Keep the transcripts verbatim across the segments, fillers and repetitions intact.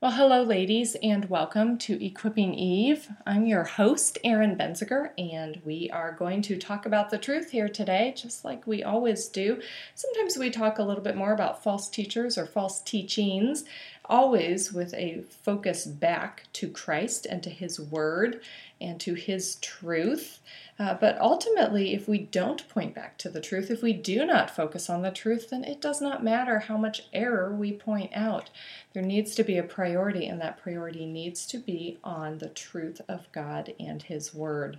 Well, hello, ladies, and welcome to Equipping Eve. I'm your host, Erin Benziger, and we are going to talk about the truth here today, just like we always do. Sometimes we talk a little bit more about false teachers or false teachings, always with a focus back to Christ and to His Word and to His truth. Uh, but ultimately, if we don't point back to the truth, if we do not focus on the truth, then it does not matter how much error we point out. There needs to be a priority, and that priority needs to be on the truth of God and His Word.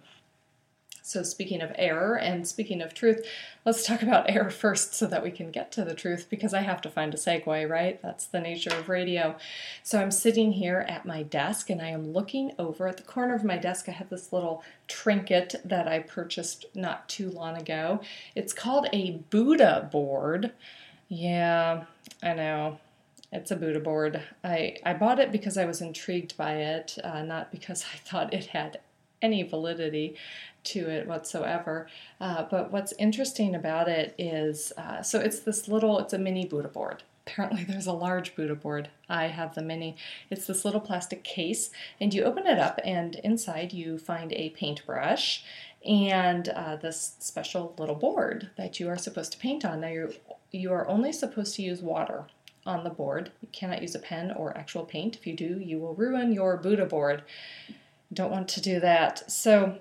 So speaking of error and speaking of truth, let's talk about error first so that we can get to the truth, because I have to find a segue, right? That's the nature of radio. So I'm sitting here at my desk and I am looking over at the corner of my desk. I have this little trinket that I purchased not too long ago. It's called a Buddha board. Yeah, I know. It's a Buddha board. I, I bought it because I was intrigued by it, uh, not because I thought it had any validity to it whatsoever. Uh, but what's interesting about it is, uh, so it's this little, it's a mini Buddha board. Apparently there's a large Buddha board. I have the mini. It's this little plastic case, and you open it up, and inside you find a paintbrush and uh, this special little board that you are supposed to paint on. Now you're, you are only supposed to use water on the board. You cannot use a pen or actual paint. If you do, you will ruin your Buddha board. Don't want to do that. So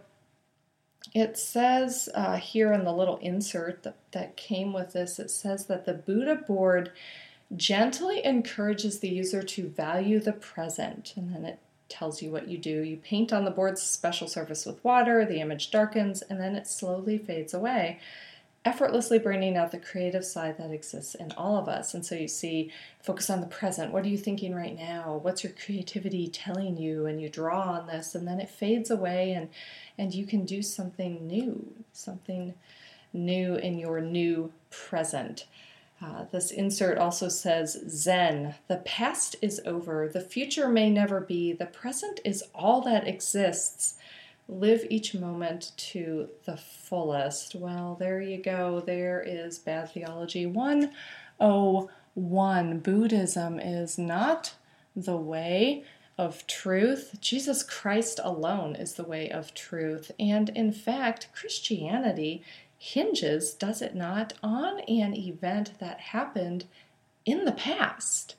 it says uh, here in the little insert that, that came with this, it says that the Buddha board gently encourages the user to value the present. And then it tells you what you do. You paint on the board's special surface with water, the image darkens, and then it slowly fades away, effortlessly bringing out the creative side that exists in all of us. And so you see, focus on the present. What are you thinking right now? What's your creativity telling you? And you draw on this, and then it fades away, and, and you can do something new, something new in your new present. Uh, this insert also says, Zen, the past is over, the future may never be, the present is all that exists. Live each moment to the fullest. Well, there you go. There is bad theology one oh one. Buddhism is not the way of truth. Jesus Christ alone is the way of truth. And in fact, Christianity hinges, does it not, on an event that happened in the past.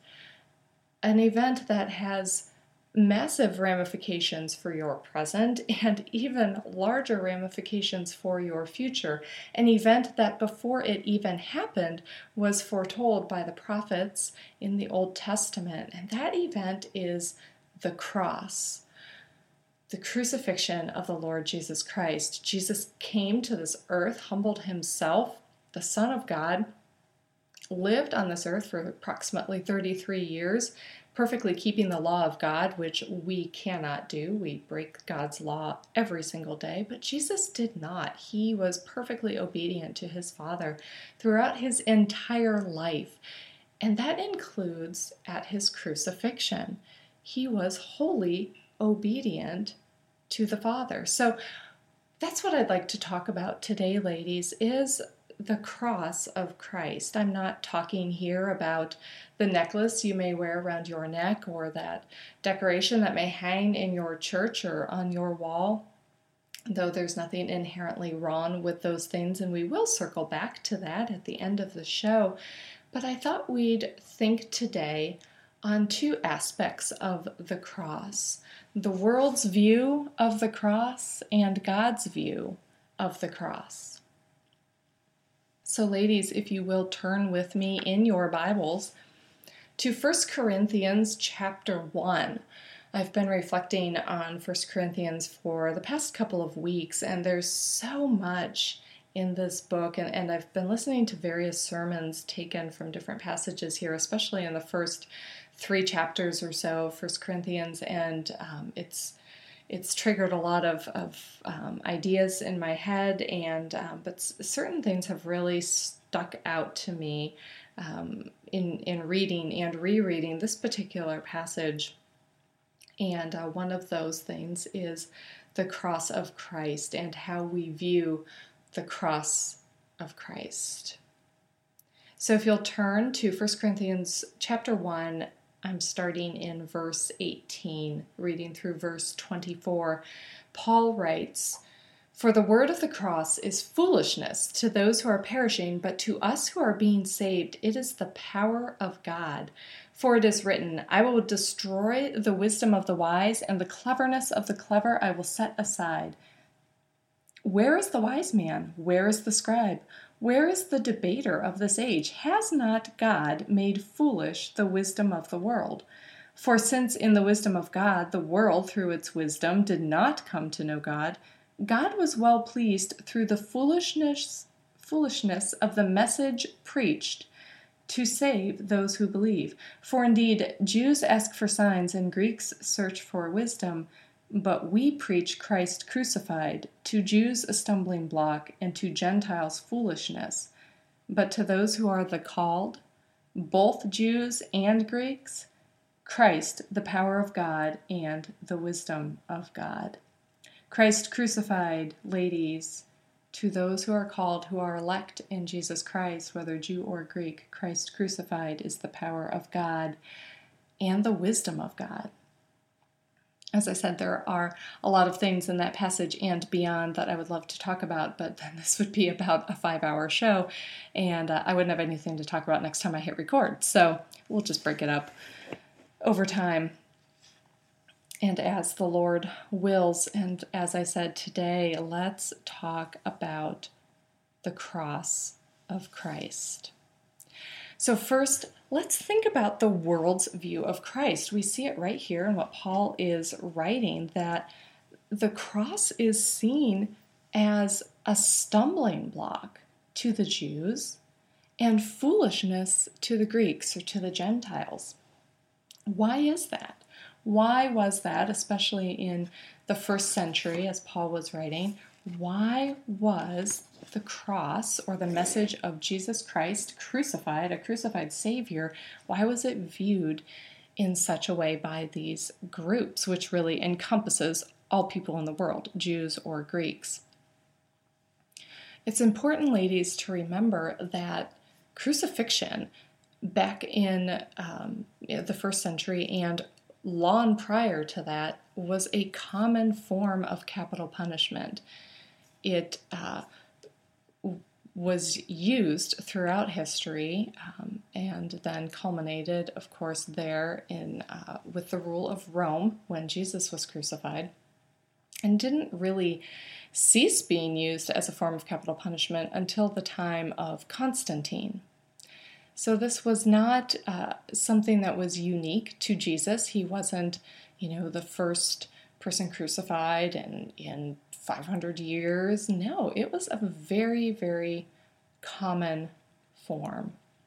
An event that has massive ramifications for your present and even larger ramifications for your future. An event that before it even happened was foretold by the prophets in the Old Testament. And that event is the cross, the crucifixion of the Lord Jesus Christ. Jesus came to this earth, humbled himself, the Son of God, lived on this earth for approximately thirty-three years, perfectly keeping the law of God, which we cannot do. We break God's law every single day, but Jesus did not. He was perfectly obedient to his Father throughout his entire life, and that includes at his crucifixion. He was wholly obedient to the Father. So that's what I'd like to talk about today, ladies, is the cross of Christ. I'm not talking here about the necklace you may wear around your neck or that decoration that may hang in your church or on your wall, though there's nothing inherently wrong with those things, and we will circle back to that at the end of the show. But I thought we'd think today on two aspects of the cross: the world's view of the cross and God's view of the cross. So ladies, if you will turn with me in your Bibles to First Corinthians chapter one. I've been reflecting on First Corinthians for the past couple of weeks, and there's so much in this book, and, and I've been listening to various sermons taken from different passages here, especially in the first three chapters or so of First Corinthians, and um, it's It's triggered a lot of, of um, ideas in my head, and um, but s- certain things have really stuck out to me um, in, in reading and rereading this particular passage. And uh, one of those things is the cross of Christ and how we view the cross of Christ. So if you'll turn to First Corinthians chapter one, I'm starting in verse eighteen, reading through verse twenty-four. Paul writes, "For the word of the cross is foolishness to those who are perishing, but to us who are being saved, it is the power of God. For it is written, I will destroy the wisdom of the wise, and the cleverness of the clever I will set aside. Where is the wise man? Where is the scribe? Where is the debater of this age? Has not God made foolish the wisdom of the world? For since in the wisdom of God the world through its wisdom did not come to know God, God was well pleased through the foolishness foolishness of the message preached to save those who believe. For indeed, Jews ask for signs and Greeks search for wisdom, but we preach Christ crucified, to Jews a stumbling block, and to Gentiles foolishness. But to those who are the called, both Jews and Greeks, Christ, the power of God and the wisdom of God." Christ crucified, ladies, to those who are called, who are elect in Jesus Christ, whether Jew or Greek, Christ crucified is the power of God and the wisdom of God. As I said, there are a lot of things in that passage and beyond that I would love to talk about, but then this would be about a five-hour show, and uh, I wouldn't have anything to talk about next time I hit record. So we'll just break it up over time and as the Lord wills. And as I said today, let's talk about the cross of Christ. So first, let's think about the world's view of Christ. We see it right here in what Paul is writing, that the cross is seen as a stumbling block to the Jews and foolishness to the Greeks or to the Gentiles. Why is that? Why was that, especially in the first century as Paul was writing? Why was the cross, or the message of Jesus Christ crucified, a crucified Savior, why was it viewed in such a way by these groups, which really encompasses all people in the world, Jews or Greeks? It's important, ladies, to remember that crucifixion back in um, the first century and long prior to that was a common form of capital punishment. It uh, was used throughout history um, and then culminated, of course, there in uh, with the rule of Rome when Jesus was crucified, and didn't really cease being used as a form of capital punishment until the time of Constantine. So this was not uh, something that was unique to Jesus. He wasn't, you know, the first person crucified in, in five hundred years. No, it was a very, very common form.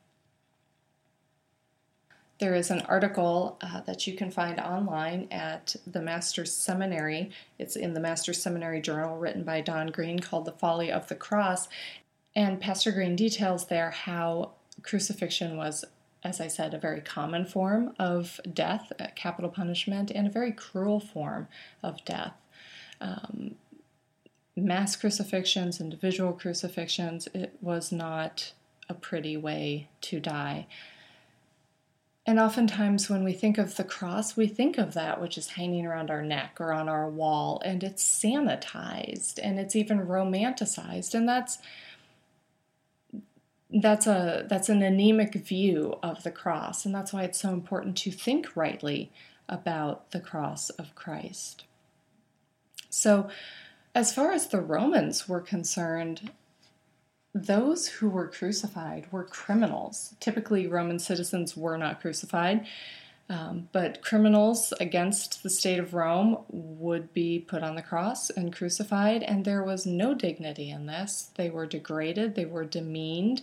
There is an article uh, that you can find online at the Master's Seminary. It's in the Master's Seminary Journal, written by Don Green, called The Folly of the Cross. And Pastor Green details there how crucifixion was, as I said, a very common form of death, capital punishment, and a very cruel form of death. Um, mass crucifixions, individual crucifixions, it was not a pretty way to die. And oftentimes when we think of the cross, we think of that which is hanging around our neck or on our wall, and it's sanitized, and it's even romanticized, and that's That's a that's an anemic view of the cross, and that's why it's so important to think rightly about the cross of Christ. So, as far as the Romans were concerned, those who were crucified were criminals. Typically, Roman citizens were not crucified, um, but criminals against the state of Rome would be put on the cross and crucified, and there was no dignity in this. They were degraded, they were demeaned.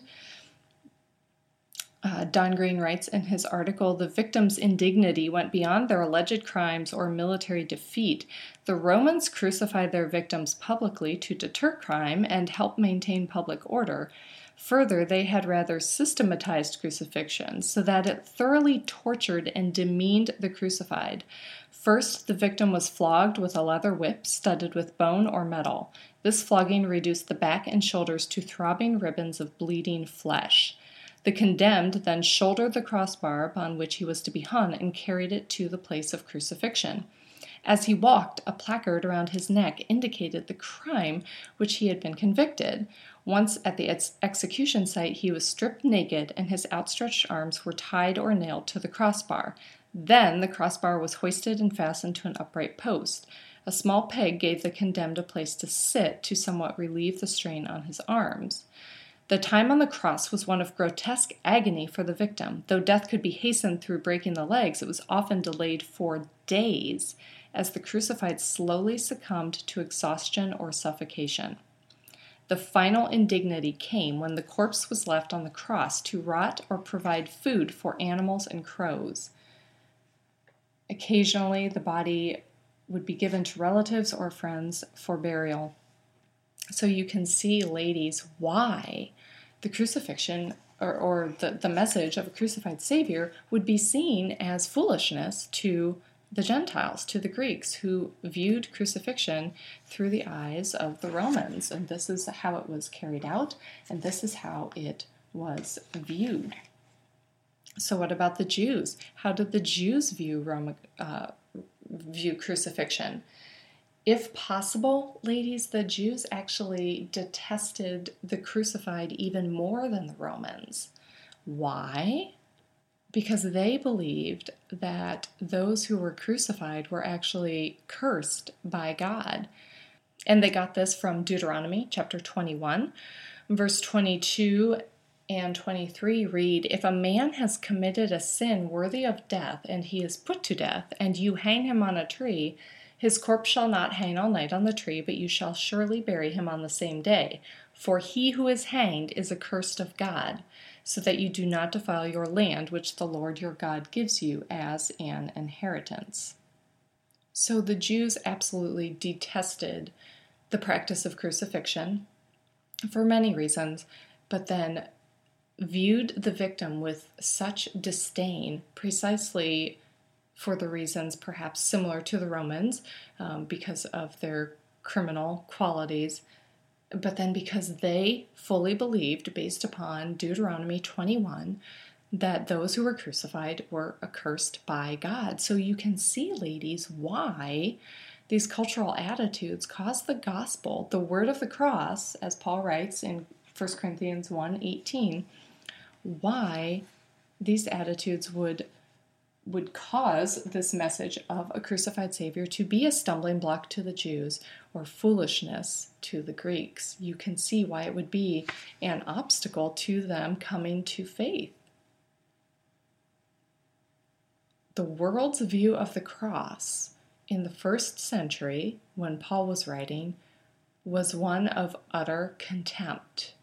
Uh, Don Green writes in his article, "The victims' indignity went beyond their alleged crimes or military defeat. The Romans crucified their victims publicly to deter crime and help maintain public order. Further, they had rather systematized crucifixion so that it thoroughly tortured and demeaned the crucified. First, the victim was flogged with a leather whip studded with bone or metal. This flogging reduced the back and shoulders to throbbing ribbons of bleeding flesh. The condemned then shouldered the crossbar upon which he was to be hung and carried it to the place of crucifixion. As he walked, a placard around his neck indicated the crime which he had been convicted. Once at the ex- execution site, he was stripped naked, and his outstretched arms were tied or nailed to the crossbar. Then the crossbar was hoisted and fastened to an upright post. A small peg gave the condemned a place to sit to somewhat relieve the strain on his arms. The time on the cross was one of grotesque agony for the victim. Though death could be hastened through breaking the legs, it was often delayed for days, as the crucified slowly succumbed to exhaustion or suffocation. The final indignity came when the corpse was left on the cross to rot or provide food for animals and crows. Occasionally, the body would be given to relatives or friends for burial. So you can see, ladies, why the crucifixion or, or the, the message of a crucified Savior would be seen as foolishness to the Gentiles, to the Greeks, who viewed crucifixion through the eyes of the Romans. And this is how it was carried out, and this is how it was viewed. So what about the Jews? How did the Jews view Rome, uh, view crucifixion? If possible, ladies, the Jews actually detested the crucified even more than the Romans. Why? Because they believed that those who were crucified were actually cursed by God. And they got this from Deuteronomy chapter twenty-one, verse twenty-two and twenty-three read, "If a man has committed a sin worthy of death, and he is put to death, and you hang him on a tree, his corpse shall not hang all night on the tree, but you shall surely bury him on the same day. For he who is hanged is accursed of God, so that you do not defile your land, which the Lord your God gives you as an inheritance." So the Jews absolutely detested the practice of crucifixion for many reasons, but then viewed the victim with such disdain precisely for the reasons perhaps similar to the Romans, um, because of their criminal qualities, but then because they fully believed, based upon Deuteronomy twenty-one, that those who were crucified were accursed by God. So you can see, ladies, why these cultural attitudes caused the gospel, the word of the cross, as Paul writes in First Corinthians one eighteen, why these attitudes would would cause this message of a crucified Savior to be a stumbling block to the Jews or foolishness to the Greeks. You can see why it would be an obstacle to them coming to faith. The world's view of the cross in the first century, when Paul was writing, was one of utter contempt.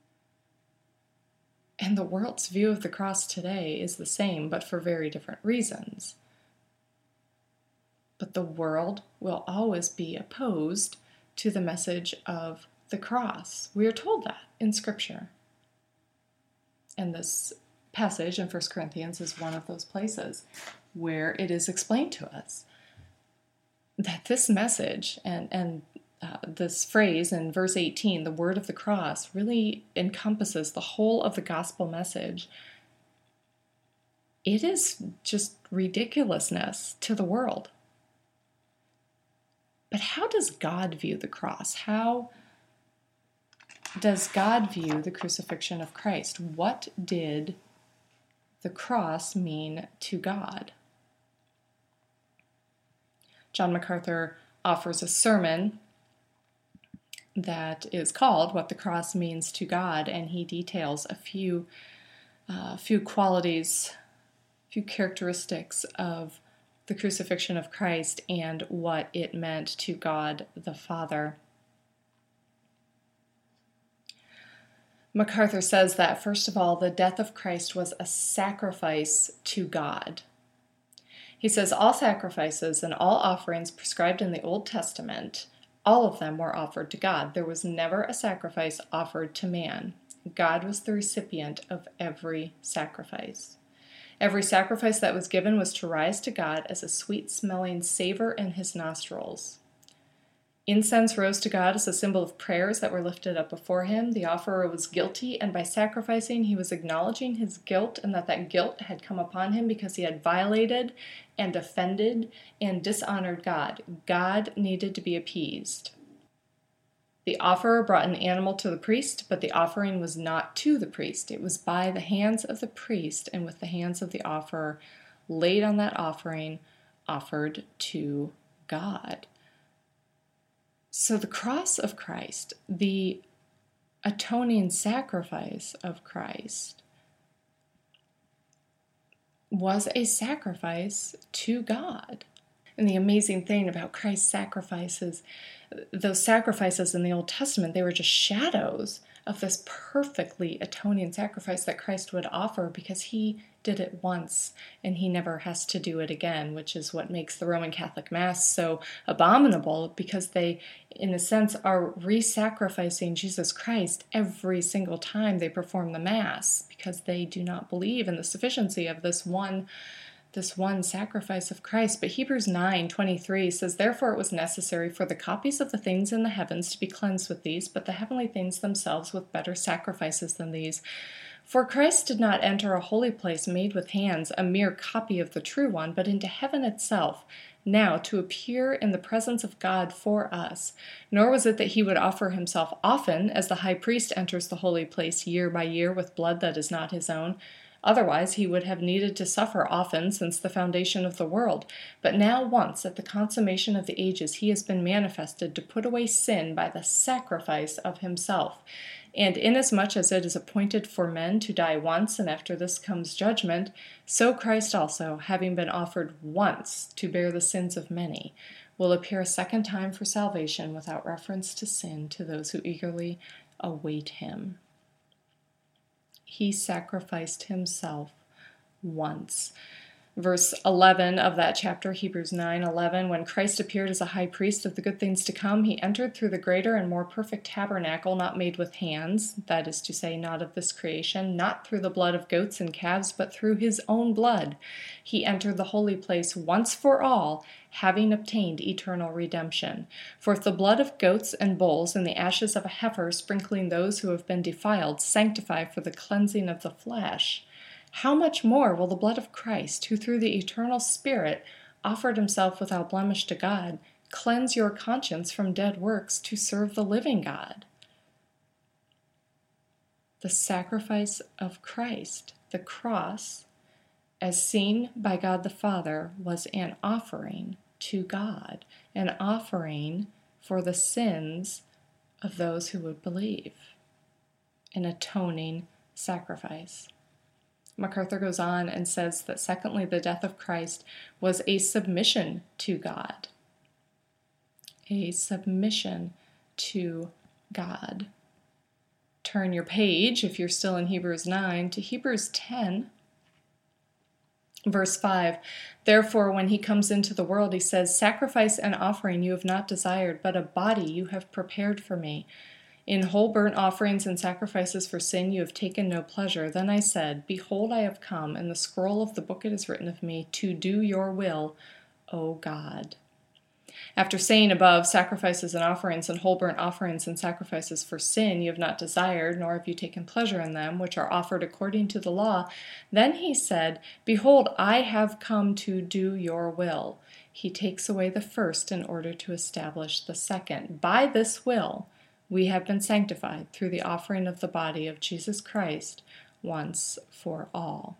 And the world's view of the cross today is the same, but for very different reasons. But the world will always be opposed to the message of the cross. We are told that in Scripture. And this passage in First Corinthians is one of those places where it is explained to us that this message and, and Uh, this phrase in verse eighteen, the word of the cross, really encompasses the whole of the gospel message. It is just ridiculousness to the world. But how does God view the cross? How does God view the crucifixion of Christ? What did the cross mean to God? John MacArthur offers a sermon that is called "What the Cross Means to God," and he details a few uh, few qualities, few characteristics of the crucifixion of Christ and what it meant to God the Father. MacArthur says that, first of all, the death of Christ was a sacrifice to God. He says all sacrifices and all offerings prescribed in the Old Testament, all of them were offered to God. There was never a sacrifice offered to man. God was the recipient of every sacrifice. Every sacrifice that was given was to rise to God as a sweet-smelling savor in his nostrils. Incense rose to God as a symbol of prayers that were lifted up before him. The offerer was guilty, and by sacrificing, he was acknowledging his guilt and that that guilt had come upon him because he had violated and offended and dishonored God. God needed to be appeased. The offerer brought an animal to the priest, but the offering was not to the priest. It was by the hands of the priest and with the hands of the offerer laid on that offering, offered to God. So the cross of Christ, the atoning sacrifice of Christ, was a sacrifice to God. And the amazing thing about Christ's sacrifices, those sacrifices in the Old Testament, they were just shadows of this perfectly atoning sacrifice that Christ would offer because he did it once and he never has to do it again, which is what makes the Roman Catholic Mass so abominable, because they, in a sense, are re-sacrificing Jesus Christ every single time they perform the Mass because they do not believe in the sufficiency of this one this one sacrifice of Christ. But Hebrews nine twenty-three says, "Therefore it was necessary for the copies of the things in the heavens to be cleansed with these, but the heavenly things themselves with better sacrifices than these. For Christ did not enter a holy place made with hands, a mere copy of the true one, but into heaven itself, now to appear in the presence of God for us. Nor was it that he would offer himself often, as the high priest enters the holy place year by year with blood that is not his own. Otherwise he would have needed to suffer often since the foundation of the world. But now once, at the consummation of the ages, he has been manifested to put away sin by the sacrifice of himself. And inasmuch as it is appointed for men to die once, and after this comes judgment, so Christ also, having been offered once to bear the sins of many, will appear a second time for salvation without reference to sin to those who eagerly await him." He sacrificed himself once. Verse eleven of that chapter, Hebrews nine eleven, "When Christ appeared as a high priest of the good things to come, he entered through the greater and more perfect tabernacle, not made with hands, that is to say, not of this creation, not through the blood of goats and calves, but through his own blood. He entered the holy place once for all, having obtained eternal redemption. For if the blood of goats and bulls and the ashes of a heifer, sprinkling those who have been defiled, sanctify for the cleansing of the flesh, how much more will the blood of Christ, who through the eternal Spirit offered himself without blemish to God, cleanse your conscience from dead works to serve the living God?" The sacrifice of Christ, the cross, as seen by God the Father, was an offering to God, an offering for the sins of those who would believe, an atoning sacrifice. MacArthur goes on and says that secondly, the death of Christ was a submission to God. A submission to God. Turn your page, if you're still in Hebrews nine, to Hebrews ten, verse five. "Therefore, when he comes into the world, he says, 'Sacrifice and offering you have not desired, but a body you have prepared for me. In whole burnt offerings and sacrifices for sin you have taken no pleasure. Then I said, Behold, I have come, and the scroll of the book it is written of me, to do your will, O God.'" After saying above, sacrifices and offerings and whole burnt offerings and sacrifices for sin you have not desired, nor have you taken pleasure in them, which are offered according to the law, then he said, Behold, I have come to do your will. He takes away the first in order to establish the second. By this will we have been sanctified through the offering of the body of Jesus Christ once for all.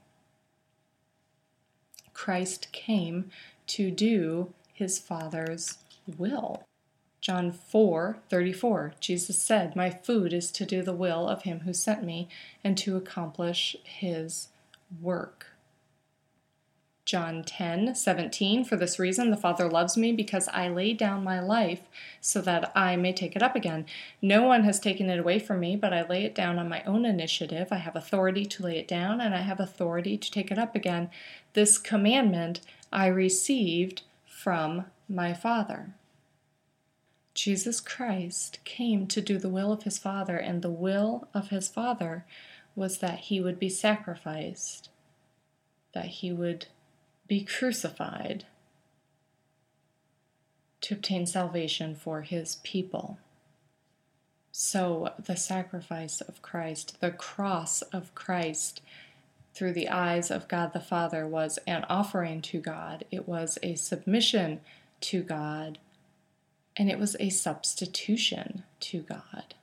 Christ came to do his Father's will. John four thirty-four, Jesus said, "My food is to do the will of him who sent me and to accomplish his work." John ten seventeen, "For this reason the Father loves me, because I lay down my life so that I may take it up again. No one has taken it away from me, but I lay it down on my own initiative. I have authority to lay it down, and I have authority to take it up again. This commandment I received from my Father." Jesus Christ came to do the will of his Father, and the will of his Father was that he would be sacrificed, that he would be crucified, to obtain salvation for his people. So the sacrifice of Christ, the cross of Christ, through the eyes of God the Father, was an offering to God. It was a submission to God, and it was a substitution to God.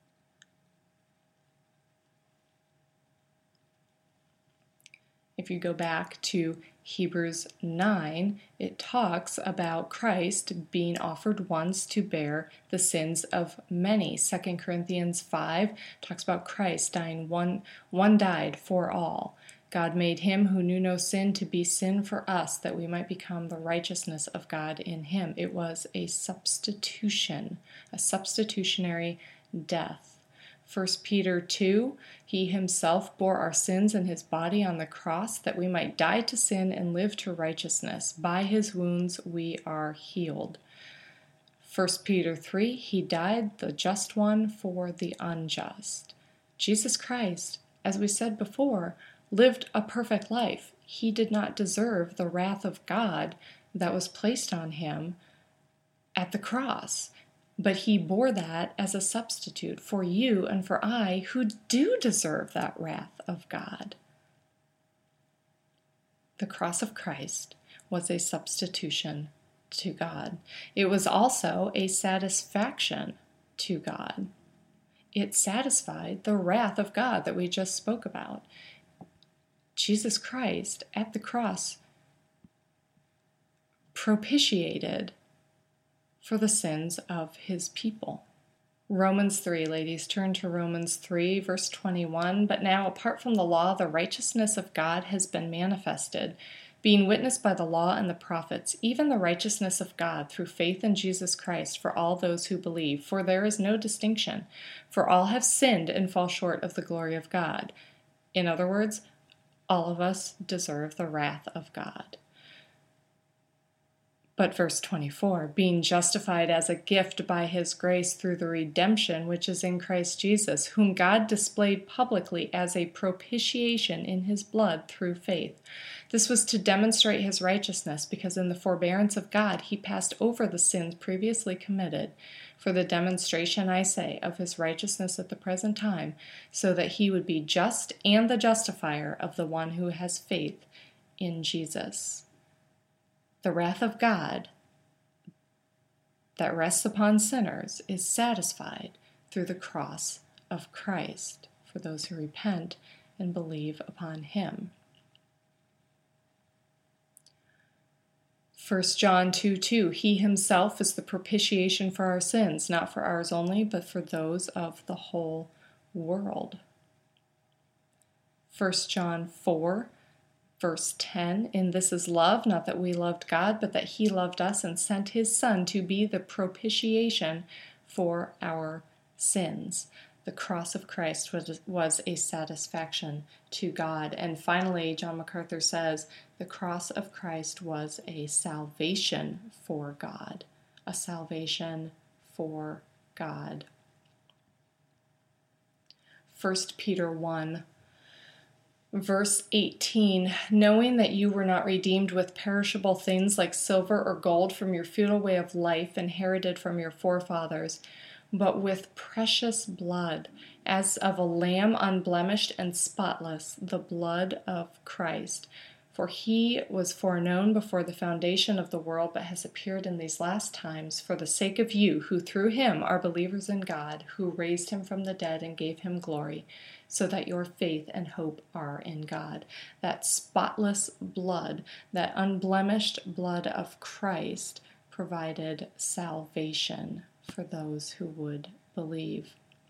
If you go back to Hebrews nine, it talks about Christ being offered once to bear the sins of many. Second Corinthians five talks about Christ dying one, one died for all. God made him who knew no sin to be sin for us, that we might become the righteousness of God in him. It was a substitution, a substitutionary death. First Peter two, he himself bore our sins in his body on the cross, that we might die to sin and live to righteousness. By his wounds we are healed. First Peter three, he died, the just one, for the unjust. Jesus Christ, as we said before, lived a perfect life. He did not deserve the wrath of God that was placed on him at the cross. But he bore that as a substitute for you and for I, who do deserve that wrath of God. The cross of Christ was a substitution to God. It was also a satisfaction to God. It satisfied the wrath of God that we just spoke about. Jesus Christ at the cross propitiated for the sins of his people. Romans three, ladies, turn to Romans three, verse twenty-one. But now, apart from the law, the righteousness of God has been manifested, being witnessed by the law and the prophets, even the righteousness of God through faith in Jesus Christ for all those who believe. For there is no distinction, for all have sinned and fall short of the glory of God. In other words, all of us deserve the wrath of God. But verse twenty-four, being justified as a gift by his grace through the redemption which is in Christ Jesus, whom God displayed publicly as a propitiation in his blood through faith. This was to demonstrate his righteousness, because in the forbearance of God he passed over the sins previously committed, for the demonstration, I say, of his righteousness at the present time, so that he would be just and the justifier of the one who has faith in Jesus. The wrath of God that rests upon sinners is satisfied through the cross of Christ for those who repent and believe upon him. First John two two, he himself is the propitiation for our sins, not for ours only, but for those of the whole world. First John four, verse ten, in this is love, not that we loved God, but that he loved us and sent his Son to be the propitiation for our sins. The cross of Christ was, was a satisfaction to God. And finally, John MacArthur says, the cross of Christ was a salvation for God. A salvation for God. First Peter one, verse eighteen, knowing that you were not redeemed with perishable things like silver or gold from your futile way of life inherited from your forefathers, but with precious blood, as of a lamb unblemished and spotless, the blood of Christ. For he was foreknown before the foundation of the world, but has appeared in these last times for the sake of you, who through him are believers in God, who raised him from the dead and gave him glory, so that your faith and hope are in God. That spotless blood, that unblemished blood of Christ, provided salvation for those who would believe.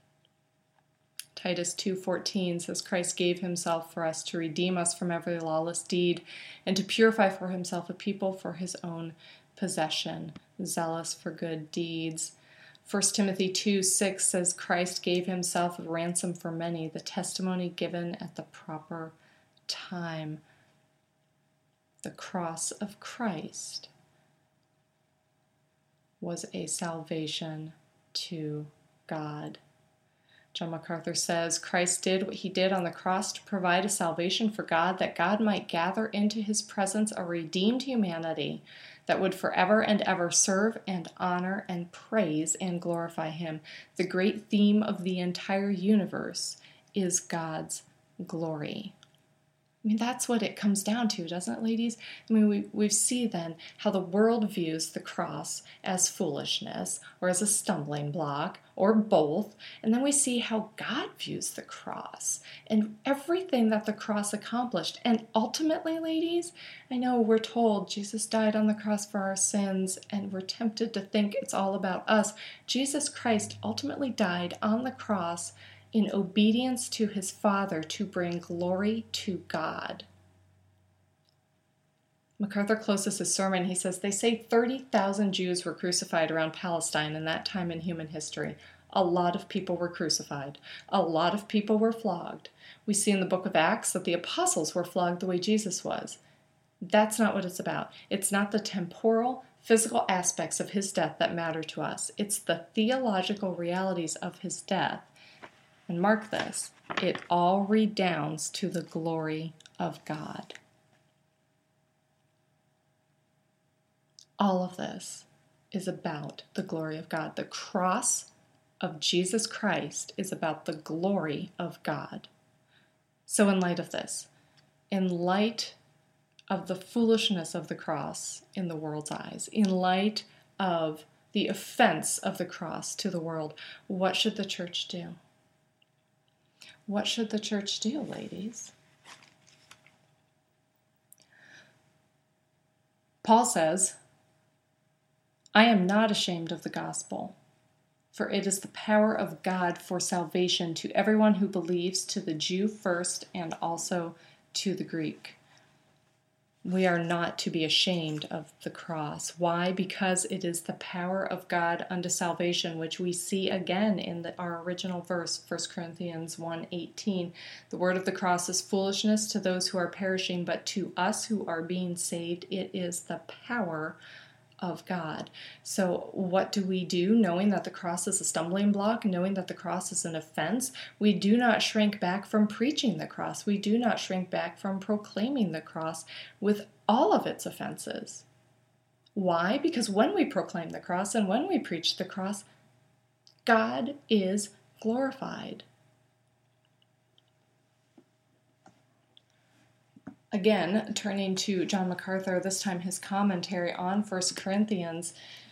Titus two fourteen says, Christ gave himself for us to redeem us from every lawless deed and to purify for himself a people for his own possession, zealous for good deeds. First Timothy two six says, Christ gave himself a ransom for many, the testimony given at the proper time. The cross of Christ was a salvation to God. John MacArthur says, Christ did what he did on the cross to provide a salvation for God, that God might gather into his presence a redeemed humanity, that would forever and ever serve and honor and praise and glorify him. The great theme of the entire universe is God's glory. I mean, that's what it comes down to, doesn't it, ladies? I mean, we, we see then how the world views the cross as foolishness or as a stumbling block or both. And then we see how God views the cross and everything that the cross accomplished. And ultimately, ladies, I know we're told Jesus died on the cross for our sins, and we're tempted to think it's all about us. Jesus Christ ultimately died on the cross in obedience to his Father to bring glory to God. MacArthur closes his sermon. He says, they say thirty thousand Jews were crucified around Palestine in that time in human history. A lot of people were crucified. A lot of people were flogged. We see in the book of Acts that the apostles were flogged the way Jesus was. That's not what it's about. It's not the temporal, physical aspects of his death that matter to us. It's the theological realities of his death. And mark this, it all redounds to the glory of God. All of this is about the glory of God. The cross of Jesus Christ is about the glory of God. So in light of this, in light of the foolishness of the cross in the world's eyes, in light of the offense of the cross to the world, what should the church do? What should the church do, ladies? Paul says, I am not ashamed of the gospel, for it is the power of God for salvation to everyone who believes, to the Jew first and also to the Greek. We are not to be ashamed of the cross. Why? Because it is the power of God unto salvation, which we see again in the, our original verse, First Corinthians one eighteen. The word of the cross is foolishness to those who are perishing, but to us who are being saved, it is the power of God. So what do we do, knowing that the cross is a stumbling block, knowing that the cross is an offense? We do not shrink back from preaching the cross. We do not shrink back from proclaiming the cross with all of its offenses. Why? Because when we proclaim the cross and when we preach the cross, God is glorified. Again, turning to John MacArthur, this time his commentary on First Corinthians,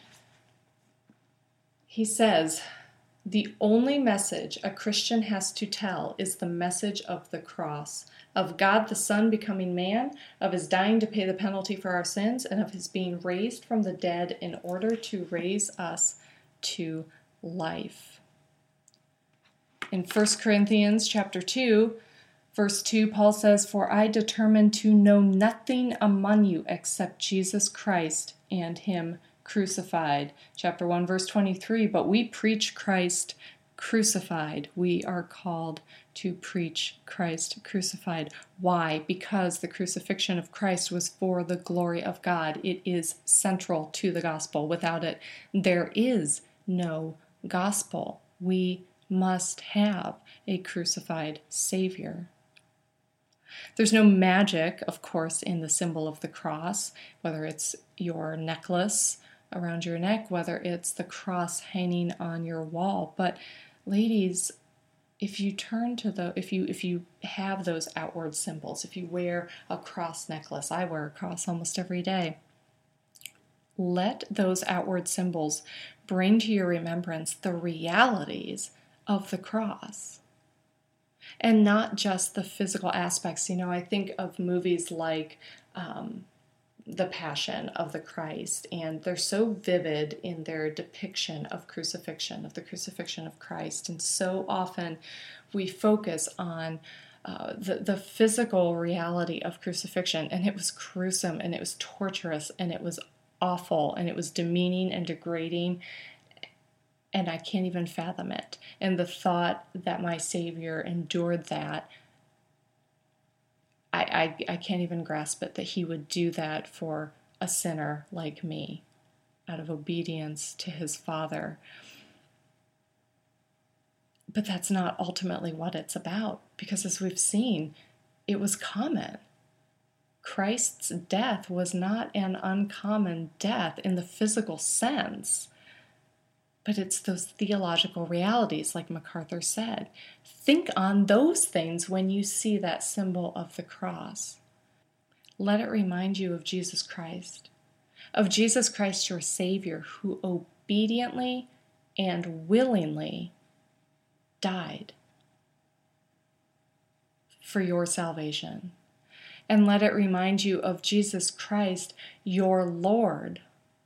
he says, the only message a Christian has to tell is the message of the cross, of God the Son becoming man, of his dying to pay the penalty for our sins, and of his being raised from the dead in order to raise us to life. In First Corinthians chapter two, verse two, Paul says, for I determined to know nothing among you except Jesus Christ and him crucified. Chapter one, verse twenty-three, but we preach Christ crucified. We are called to preach Christ crucified. Why? Because the crucifixion of Christ was for the glory of God. It is central to the gospel. Without it, there is no gospel. We must have a crucified Savior. There's no magic, of course, in the symbol of the cross, whether it's your necklace around your neck, whether it's the cross hanging on your wall. But ladies, if you turn to the, if you if you have those outward symbols, if you wear a cross necklace, I wear a cross almost every day. Let those outward symbols bring to your remembrance the realities of the cross. And not just the physical aspects. You know, I think of movies like um, The Passion of the Christ, and they're so vivid in their depiction of crucifixion, of the crucifixion of Christ. And so often we focus on uh, the, the physical reality of crucifixion, and it was gruesome, and it was torturous, and it was awful, and it was demeaning and degrading. And I can't even fathom it. And the thought that my Savior endured that, I, I, I can't even grasp it, that he would do that for a sinner like me out of obedience to his Father. But that's not ultimately what it's about, because as we've seen, it was common. Christ's death was not an uncommon death in the physical sense, but it's those theological realities, like MacArthur said. Think on those things when you see that symbol of the cross. Let it remind you of Jesus Christ, of Jesus Christ, your Savior, who obediently and willingly died for your salvation. And let it remind you of Jesus Christ, your Lord,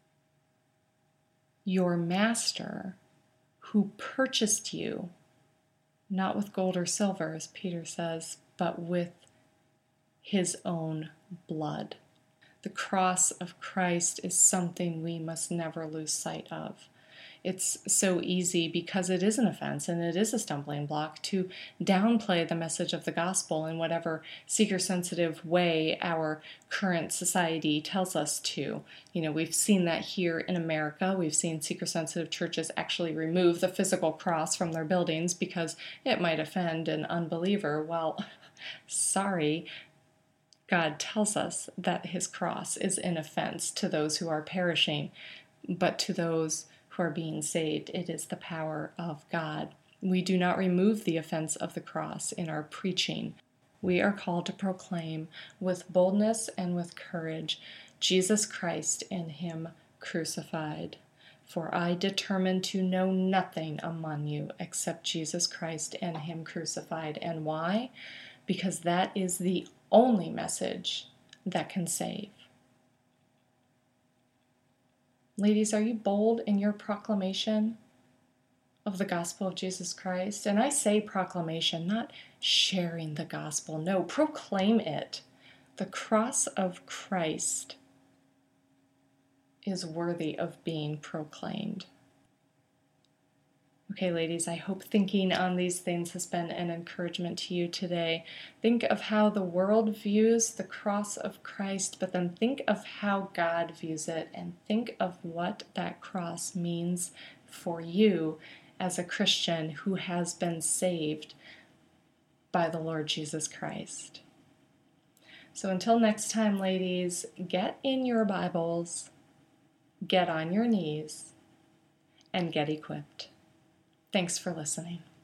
your Master, who purchased you, not with gold or silver, as Peter says, but with his own blood. The cross of Christ is something we must never lose sight of. It's so easy, because it is an offense and it is a stumbling block, to downplay the message of the gospel in whatever seeker-sensitive way our current society tells us to. You know, we've seen that here in America. We've seen seeker-sensitive churches actually remove the physical cross from their buildings because it might offend an unbeliever. Well, sorry. God tells us that his cross is an offense to those who are perishing, but to those who are being saved, it is the power of God. We do not remove the offense of the cross in our preaching. We are called to proclaim with boldness and with courage Jesus Christ and him crucified. For I determined to know nothing among you except Jesus Christ and him crucified. And why? Because that is the only message that can save. Ladies, are you bold in your proclamation of the gospel of Jesus Christ? And I say proclamation, not sharing the gospel. No, proclaim it. The cross of Christ is worthy of being proclaimed. Okay, ladies, I hope thinking on these things has been an encouragement to you today. Think of how the world views the cross of Christ, but then think of how God views it, and think of what that cross means for you as a Christian who has been saved by the Lord Jesus Christ. So until next time, ladies, get in your Bibles, get on your knees, and get equipped. Thanks for listening.